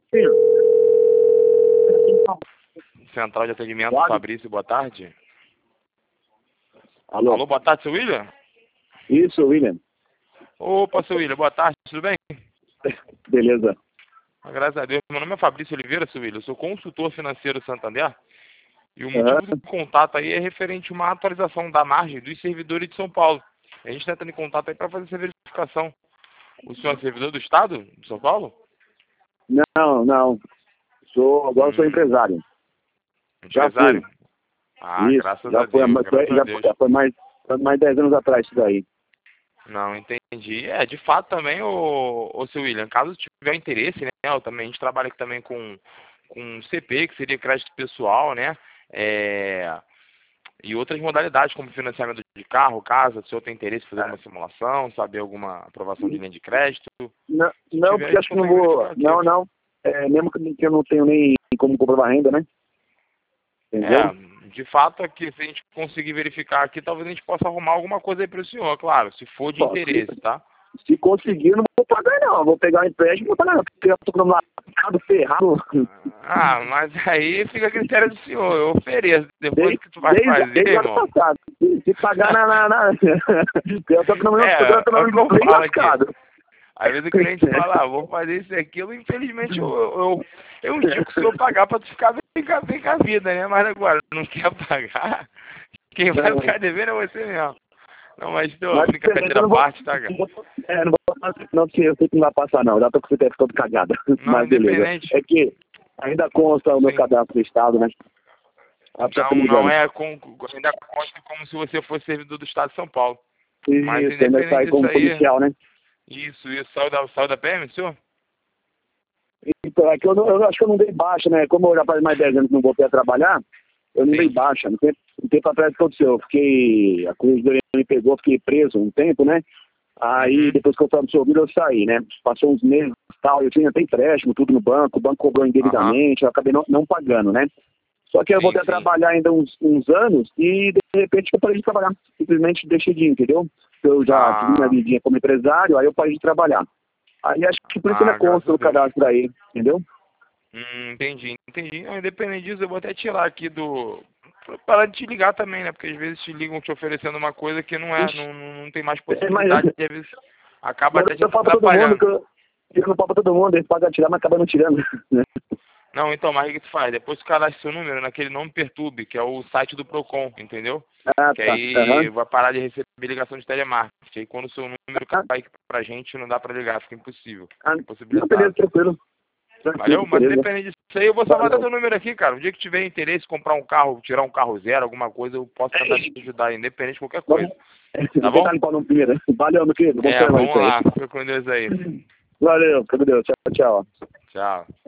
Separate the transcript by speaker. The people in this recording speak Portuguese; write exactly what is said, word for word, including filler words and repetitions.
Speaker 1: Sim.
Speaker 2: Central de atendimento,
Speaker 1: Pode?
Speaker 2: Fabrício, boa tarde.
Speaker 1: Alô?
Speaker 2: Alô, boa tarde, seu William?
Speaker 1: Isso, William.
Speaker 2: Opa, seu William, boa tarde, tudo bem?
Speaker 1: Beleza.
Speaker 2: Graças a Deus. Meu nome é Fabrício Oliveira, seu William. Eu sou consultor financeiro Santander. E o
Speaker 1: Aham.
Speaker 2: motivo do contato aí é referente a uma atualização da margem dos servidores de São Paulo. A gente está entrando em contato aí para fazer essa verificação. O senhor é servidor do Estado de São Paulo?
Speaker 1: Não, não. Sou, agora eu sou
Speaker 2: Hum,
Speaker 1: empresário. Já
Speaker 2: empresário?
Speaker 1: fui.
Speaker 2: Ah,
Speaker 1: Isso.
Speaker 2: graças
Speaker 1: Já
Speaker 2: a
Speaker 1: foi, há
Speaker 2: Deus,
Speaker 1: mais-
Speaker 2: graças a
Speaker 1: já,
Speaker 2: Deus.
Speaker 1: já foi mais, mais dez anos atrás isso daí.
Speaker 2: Não, entendi. É, de fato também, o, o seu William, caso tiver interesse, né, eu também, a gente trabalha aqui também com, com C P, que seria crédito pessoal, né, é, e outras modalidades, como financiamento de carro, casa, se o senhor tem interesse em fazer alguma simulação, saber alguma aprovação de linha de crédito,
Speaker 1: Não,
Speaker 2: se
Speaker 1: não
Speaker 2: tiver, a
Speaker 1: porque
Speaker 2: gente
Speaker 1: acho que não
Speaker 2: consegue
Speaker 1: vou.
Speaker 2: verificar aqui.
Speaker 1: Não, não. É, mesmo que que eu não tenho nem como comprovar renda, né? Entendeu?
Speaker 2: É, de fato, aqui, se a gente conseguir verificar aqui, talvez a gente possa arrumar alguma coisa aí para o senhor, claro, se for de
Speaker 1: Bom, se,
Speaker 2: interesse, tá?
Speaker 1: se conseguir, eu não vou pagar, não. Eu vou pegar o empréstimo e vou pagar, não. Porque eu tô com o lado ferrado.
Speaker 2: Ah, mas aí fica a critério do senhor, eu ofereço. Depois
Speaker 1: Desde,
Speaker 2: que tu vai
Speaker 1: desde,
Speaker 2: fazer,
Speaker 1: desde o ano
Speaker 2: irmão.
Speaker 1: passado. Se, se pagar na. na, na... eu tô com o
Speaker 2: É,
Speaker 1: meu
Speaker 2: é o que eu
Speaker 1: bem
Speaker 2: falo aqui.
Speaker 1: lascado.
Speaker 2: Às vezes o cliente fala, ah, vou fazer isso e aquilo, infelizmente eu, eu, eu indico o senhor pagar para tu ficar bem com a bem com a vida, né? Mas agora, não quer pagar, quem vai
Speaker 1: Não,
Speaker 2: ficar devendo é você mesmo. Não, mas tô,
Speaker 1: mas eu
Speaker 2: brincadeira à
Speaker 1: não vou.
Speaker 2: parte, tá, cara?
Speaker 1: Não vou, é, não vou fazer, não, que eu sei que não vai passar, não. Já tô com o C P F todo cagado.
Speaker 2: Não,
Speaker 1: Mas beleza.
Speaker 2: independente.
Speaker 1: É que ainda consta o meu
Speaker 2: Sim.
Speaker 1: cadastro do Estado, né? A pessoa tá
Speaker 2: Não,
Speaker 1: me
Speaker 2: não
Speaker 1: ligando.
Speaker 2: é com, ainda consta como se você fosse servidor do Estado de São Paulo. Mas
Speaker 1: Isso, ainda
Speaker 2: independente
Speaker 1: sai
Speaker 2: disso
Speaker 1: como
Speaker 2: aí,
Speaker 1: policial, né?
Speaker 2: isso, isso, saiu da, saiu da P M, senhor?
Speaker 1: Então, é que eu, não- eu acho que eu não dei baixa, né? Como eu já faz mais dez anos que não voltei a trabalhar, eu não
Speaker 2: Sim.
Speaker 1: dei baixa. No tempo, no tempo atrás que aconteceu, eu fiquei, a Corregedoria me pegou, fiquei preso um tempo, né? Aí,
Speaker 2: Uhum.
Speaker 1: depois que eu estava absorvido, eu saí, né? Passou uns meses e tal, eu tinha até empréstimo, tudo no banco, o banco cobrou
Speaker 2: Aham.
Speaker 1: indevidamente, eu acabei não, não pagando, né? Só que eu
Speaker 2: Sim,
Speaker 1: voltei a
Speaker 2: sim.
Speaker 1: trabalhar ainda uns, uns anos e, de repente, eu parei de trabalhar. Simplesmente deixei de ir, entendeu? Eu já tive minha
Speaker 2: Ah,
Speaker 1: vidinha como empresário, aí eu parei de trabalhar. Aí acho que por isso ainda
Speaker 2: ah, graças
Speaker 1: consta
Speaker 2: a
Speaker 1: no
Speaker 2: Deus.
Speaker 1: cadastro aí, entendeu?
Speaker 2: Hum, entendi, entendi. Não, independente disso, eu vou até tirar aqui do... pra parar de te ligar também, né? Porque às vezes te ligam te oferecendo uma coisa que não é,
Speaker 1: Ixi,
Speaker 2: não, não não tem mais
Speaker 1: é, mas
Speaker 2: possibilidade e às vezes acaba
Speaker 1: mas
Speaker 2: até te
Speaker 1: eu falo pra todo mundo
Speaker 2: atrapalhando.
Speaker 1: que eu, eu não falo pra todo mundo, eles pagam tirar, mas acabam não tirando. Né?
Speaker 2: Não, então, mas o que tu faz? Depois tu cadastra seu número naquele Não Me Perturbe, que é o site do Procon, entendeu?
Speaker 1: Ah,
Speaker 2: Que
Speaker 1: tá.
Speaker 2: aí
Speaker 1: Aham.
Speaker 2: vai parar de receber ligação de telemarketing. Aí quando o seu número
Speaker 1: Ah,
Speaker 2: cai pra gente, não dá pra ligar, fica impossível.
Speaker 1: ah,
Speaker 2: Fica
Speaker 1: não, beleza,
Speaker 2: impossibilitado.
Speaker 1: tranquilo.
Speaker 2: Valeu?
Speaker 1: Tranquilo,
Speaker 2: Mas
Speaker 1: beleza.
Speaker 2: independente disso aí, eu vou salvar até
Speaker 1: Valeu.
Speaker 2: teu número aqui, cara. O dia que tiver interesse em comprar um carro, tirar um carro zero, alguma coisa, eu posso tentar te ajudar, independente de qualquer
Speaker 1: Vamos.
Speaker 2: coisa. Tá
Speaker 1: Vou
Speaker 2: bom?
Speaker 1: tentar limpar o nome primeiro. Valeu, meu querido. Vamos
Speaker 2: É,
Speaker 1: falar
Speaker 2: vamos
Speaker 1: isso aí.
Speaker 2: lá. Fica com Deus aí.
Speaker 1: Valeu, fica com Deus. Tchau, tchau.
Speaker 2: Tchau.